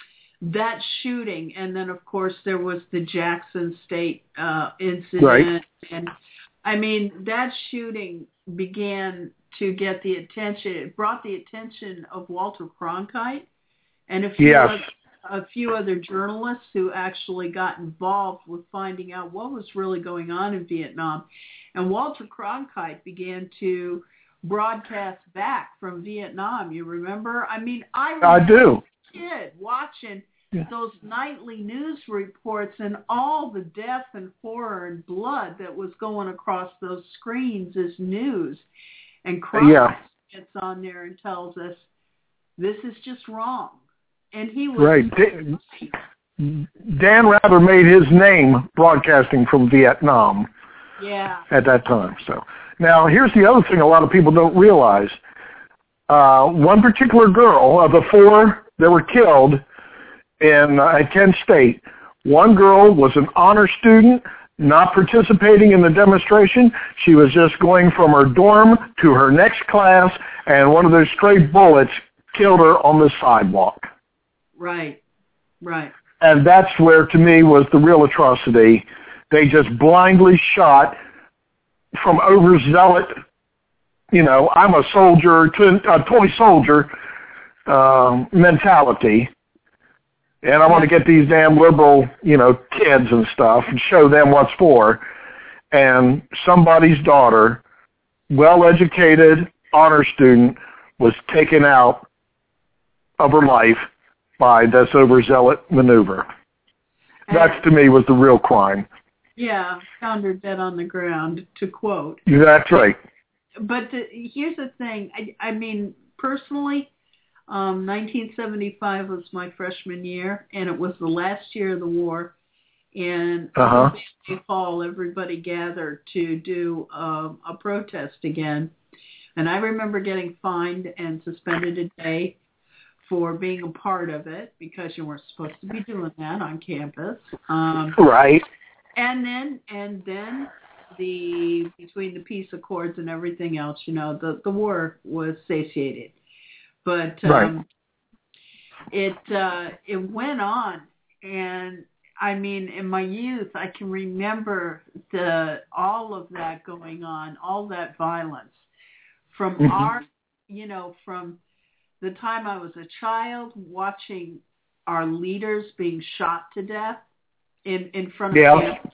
that shooting, and then, of course, there was the Jackson State uh, incident. Right. And, I mean, that shooting began to get the attention. It brought the attention of Walter Cronkite and a few, yes. other, a few other journalists who actually got involved with finding out what was really going on in Vietnam. And Walter Cronkite began to broadcast back from Vietnam. You remember? I mean, I remember I do. as a kid watching yeah. those nightly news reports and all the death and horror and blood that was going across those screens as news. And Cronkite yeah. gets on there and tells us, this is just wrong. And he was... Right. Dan, Dan Rather made his name broadcasting from Vietnam. Yeah. At that time. So now here's the other thing a lot of people don't realize. Uh, one particular girl of the four that were killed in uh, at Kent State, one girl was an honor student, not participating in the demonstration. She was just going from her dorm to her next class, and one of those stray bullets killed her on the sidewalk. Right, right. And that's where, to me, was the real atrocity. They just blindly shot from overzealous, you know, I'm a soldier, a toy soldier uh, mentality. And I want to get these damn liberal, you know, kids and stuff and show them what's for. And somebody's daughter, well-educated, honor student, was taken out of her life by this overzealous maneuver. That, to me, was the real crime. Yeah, found her dead on the ground, to quote. That's right. But the, here's the thing. I, I mean, personally, um, nineteen seventy-five was my freshman year, and it was the last year of the war. And uh-huh. in Bay Hall, everybody gathered to do uh, a protest again. And I remember getting fined and suspended a day for being a part of it, because you weren't supposed to be doing that on campus. Um, right. And then, and then, the between the peace accords and everything else, you know, the, the war was satiated. But um, right. it uh, it went on, and I mean, in my youth, I can remember the all of that going on, all that violence from mm-hmm. our, you know, from the time I was a child, watching our leaders being shot to death in, in front of yeah. camp,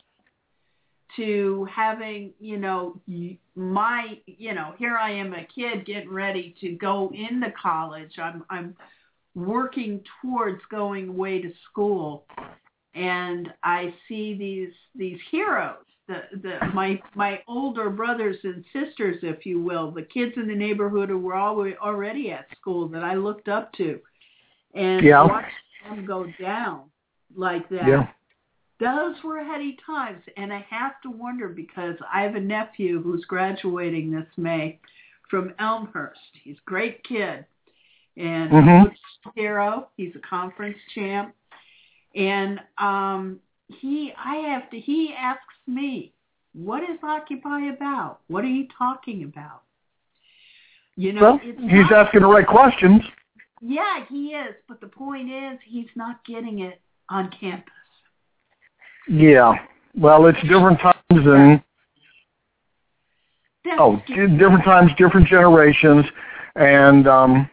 to having, you know, my, you know, here I am, a kid getting ready to go into college. I'm, I'm working towards going away to school, and I see these these heroes, the the my my older brothers and sisters, if you will, the kids in the neighborhood who were always already at school that I looked up to, and yeah. watching them go down like that. Yeah. Those were heady times, and I have to wonder, because I have a nephew who's graduating this May from Elmhurst. He's a great kid, and mm-hmm. he's a hero. He's a conference champ, and um, he, I have to. He asks me, "What is Occupy about? What are you talking about?" You know, well, it's he's not, asking the right questions. Yeah, he is, but the point is, he's not getting it on campus. Yeah, well, it's different times and That's oh, different times, different generations, and um,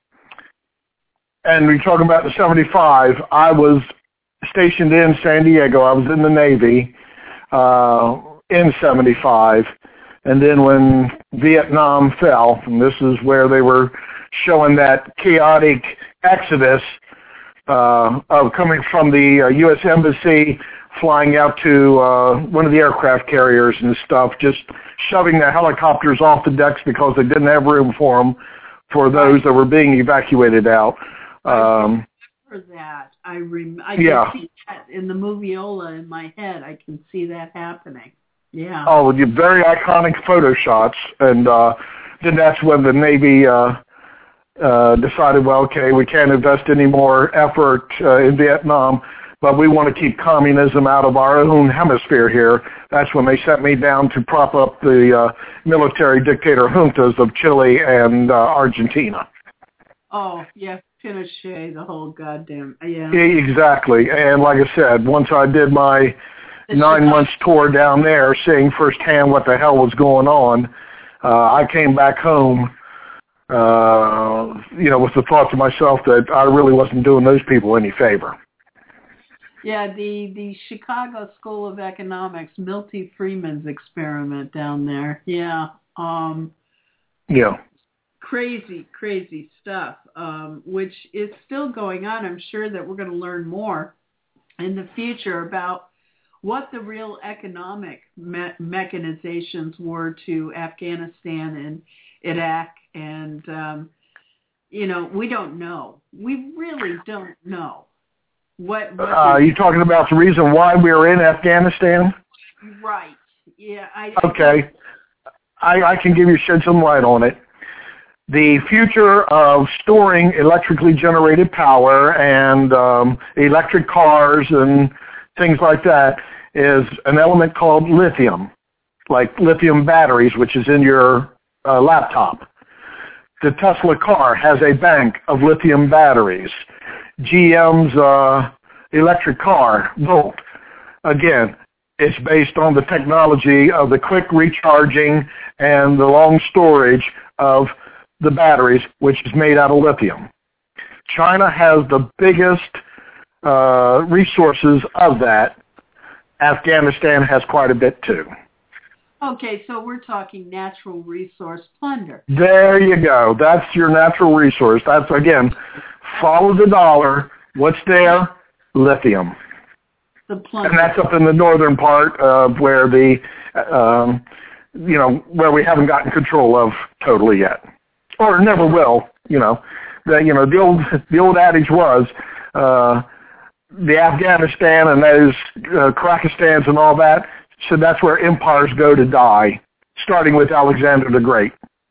and we talking about the seventy-five. I was stationed in San Diego. I was in the Navy uh, in seventy-five, and then when Vietnam fell, and this is where they were showing that chaotic exodus uh, of coming from the uh, U S Embassy, flying out to uh, one of the aircraft carriers and stuff, just shoving the helicopters off the decks because they didn't have room for them, for those that were being evacuated out. Um, I remember that. I, rem- I yeah. can see that in the moviola in my head. I can see that happening. Yeah. Oh, the very iconic photo shots. And uh, then that's when the Navy uh, uh, decided, well, okay, we can't invest any more effort uh, in Vietnam, but we want to keep communism out of our own hemisphere here. That's when they sent me down to prop up the uh, military dictator juntas of Chile and uh, Argentina. Oh, yeah, Pinochet, the whole goddamn, yeah. Exactly. And like I said, once I did my the nine Chicago- months tour down there, seeing firsthand what the hell was going on, uh, I came back home, uh, you know, with the thought to myself that I really wasn't doing those people any favor. Yeah, the, the Chicago School of Economics, Milty Freeman's experiment down there. Yeah. Um, yeah. Crazy, crazy stuff, um, which is still going on. I'm sure that we're going to learn more in the future about what the real economic me- mechanizations were to Afghanistan and Iraq. And, um, you know, we don't know. We really don't know. What, what uh, are you talking about the reason why we are in Afghanistan? Right. Yeah. I, okay. I, I can give you shed some light on it. The future of storing electrically generated power and um, electric cars and things like that is an element called lithium, like lithium batteries, which is in your uh, laptop. The Tesla car has a bank of lithium batteries. G M's uh, electric car, Volt, again, it's based on the technology of the quick recharging and the long storage of the batteries, which is made out of lithium. China has the biggest uh, resources of that. Afghanistan has quite a bit too. Okay, so we're talking natural resource plunder. There you go. That's your natural resource. That's, again, follow the dollar. What's there? Lithium. The plunder. And that's up in the northern part of where the, um, you know, where we haven't gotten control of totally yet. Or never will, you know. The, you know, the old, the old adage was, uh, the Afghanistan and those uh, Kyrgyzstans and all that, so that's where empires go to die, starting with Alexander the Great.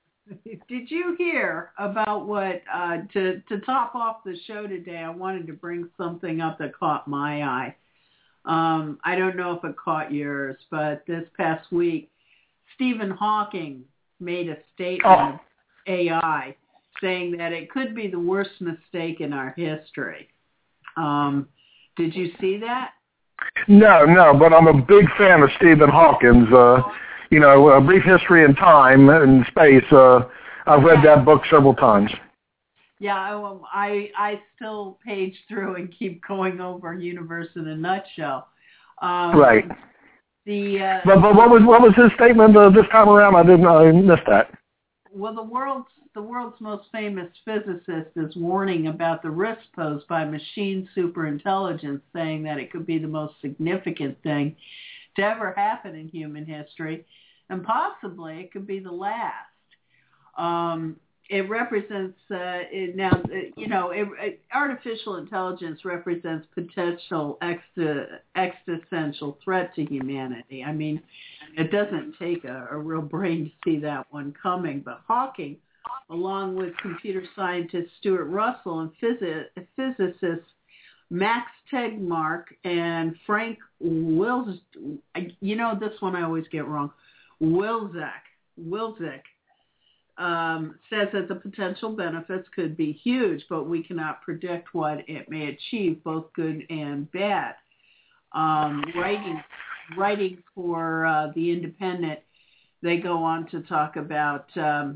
Did you hear about what, uh, to, to top off the show today, I wanted to bring something up that caught my eye. Um, I don't know if it caught yours, but this past week, Stephen Hawking made a statement Oh. of A I saying that it could be the worst mistake in our history. Um, did you see that? No, no, but I'm a big fan of Stephen Hawking's. Uh, you know, A Brief History in Time and Space. Uh, I've read that book several times. Yeah, I, I still page through and keep going over Universe in a Nutshell. Um, right. The uh, but, but what was what was his statement uh, this time around? I didn't I missed that. Well, the world's the world's most famous physicist is warning about the risk posed by machine superintelligence, saying that it could be the most significant thing to ever happen in human history, and possibly it could be the last. Um, it represents uh, it now, you know, it, it, artificial intelligence represents potential extra, existential threat to humanity. I mean, it doesn't take a, a real brain to see that one coming. But Hawking, along with computer scientist Stuart Russell and physi- physicists Max Tegmark and Frank Wilczek, you know, this one I always get wrong, Wilczek, Wilczek, um, says that the potential benefits could be huge, but we cannot predict what it may achieve, both good and bad. Um, writing, writing for uh, The Independent, they go on to talk about um,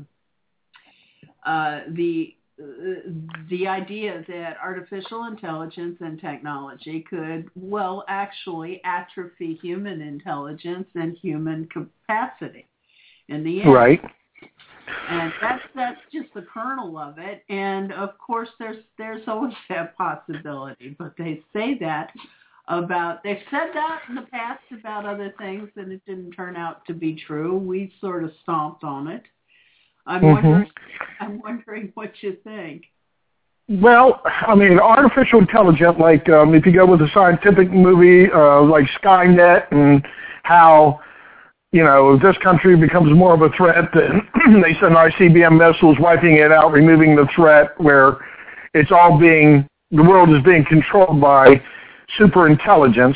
uh, the uh, the idea that artificial intelligence and technology could, well, actually atrophy human intelligence and human capacity in the end. Right. And that's that's just the kernel of it. And of course, there's there's always that possibility. But they say that about they've said that in the past about other things, and it didn't turn out to be true. We sort of stomped on it. I'm mm-hmm. wondering. I'm wondering what you think. Well, I mean, artificial intelligence. Like um, if you go with a scientific movie uh, like Skynet, and how, you know, if this country becomes more of a threat, then they send I C B M missiles, wiping it out, removing the threat, where it's all being, the world is being controlled by super intelligence.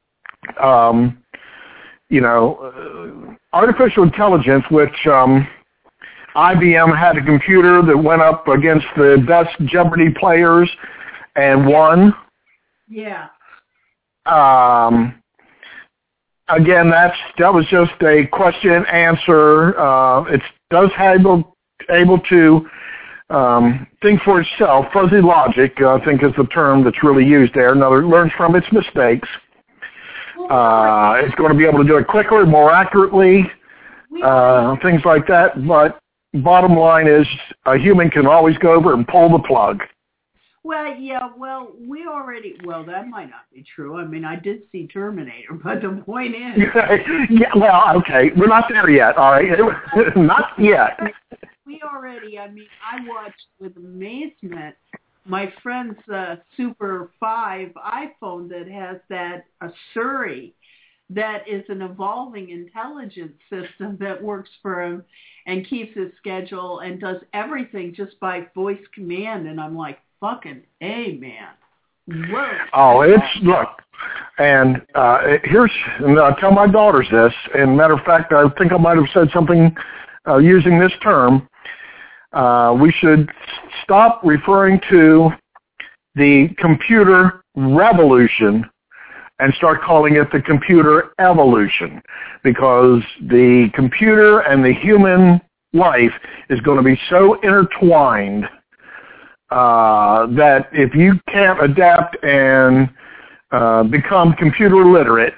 Um, you know, uh, artificial intelligence, which um, I B M had a computer that went up against the best Jeopardy players and won. Yeah. Um. Again, that's that was just a question and answer. Uh, it does able able to um, think for itself. Fuzzy logic, uh, I think, is the term that's really used there. In other words, learns from its mistakes. Uh, it's going to be able to do it quicker, more accurately, uh, things like that. But bottom line is, a human can always go over and pull the plug. Well, yeah, well, we already, well, that might not be true. I mean, I did see Terminator, but the point is. yeah, well, okay, we're not there yet, all right? Not yet. We already, I mean, I watched with amazement my friend's uh, Super five iPhone that has that uh, Siri that is an evolving intelligence system that works for him and keeps his schedule and does everything just by voice command. And I'm like, fucking A, man. Whoa. Oh, it's, look, and uh, here's, and I tell my daughters this, and matter of fact, I think I might have said something uh, using this term. Uh, we should stop referring to the computer revolution and start calling it the computer evolution, because the computer and the human life is going to be so intertwined uh, that if you can't adapt and uh, become computer literate,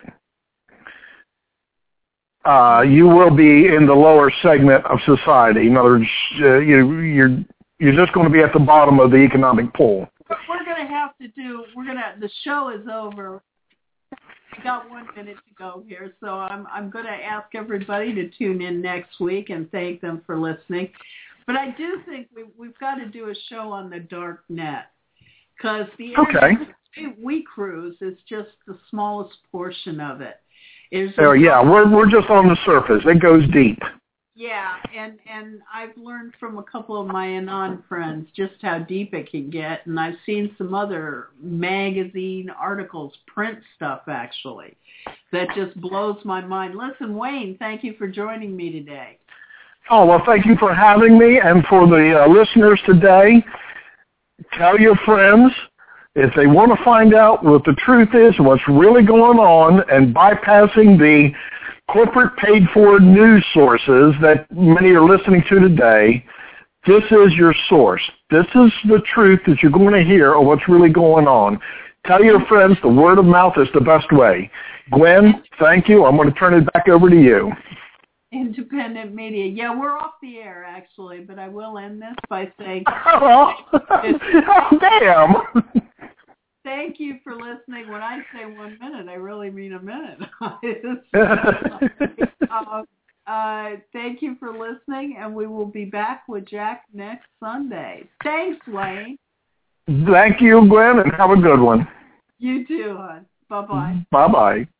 uh, you will be in the lower segment of society. In other words, uh, you, you're you're just going to be at the bottom of the economic pool. We're going to have to do. We're going to. The show is over. We got one minute to go here, so I'm I'm going to ask everybody to tune in next week and thank them for listening. But I do think we, we've got to do a show on the dark net, because the area okay. we cruise is just the smallest portion of it. Oh yeah, we're we're just on the surface. It goes deep. Yeah, and and I've learned from a couple of my Anon friends just how deep it can get, and I've seen some other magazine articles, print stuff actually, that just blows my mind. Listen, Wayne, thank you for joining me today. Oh, well, thank you for having me, and for the uh, listeners today, tell your friends If they want to find out what the truth is, what's really going on, and bypassing the corporate paid-for news sources that many are listening to today, this is your source. This is the truth that you're going to hear of what's really going on. Tell your friends the word of mouth is the best way. Gwen, thank you. I'm going to turn it back over to you. Independent media. Yeah, we're off the air, actually, but I will end this by saying... oh, damn. Thank you for listening. When I say one minute, I really mean a minute. uh, uh, thank you for listening, and we will be back with Jack next Sunday. Thanks, Wayne. Thank you, Gwen, and have a good one. You too, hon. Bye-bye. Bye-bye.